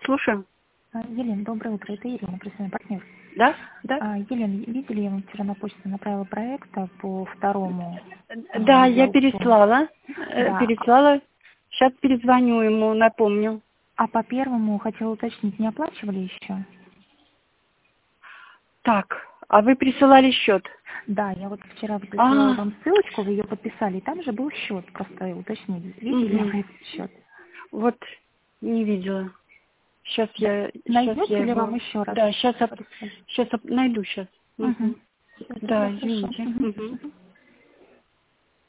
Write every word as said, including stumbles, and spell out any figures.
Слушаю. А, Елена, доброе утро. Это Ирина, профессиональный партнер. Да? Да? А, Елена, видели, я вам вчера на почту направила проекта по второму а, Да, я видеоаукциону. переслала. э, Да. А Переслала. Сейчас перезвоню ему, напомню. а по первому хотела уточнить, не оплачивали еще? Так, а вы присылали счет? Да, я вот вчера вот присылала А, вам ссылочку, вы ее подписали, и там же был счет, просто уточнить, видели угу. вы этот счет? Вот не видела. Сейчас Да. я, сейчас Найдете я ли вам его. еще раз? Да, сейчас, прислать? сейчас найду сейчас. Угу. Угу. Все, тогда Да, хорошо. извините. Мгм. Угу. Мгм.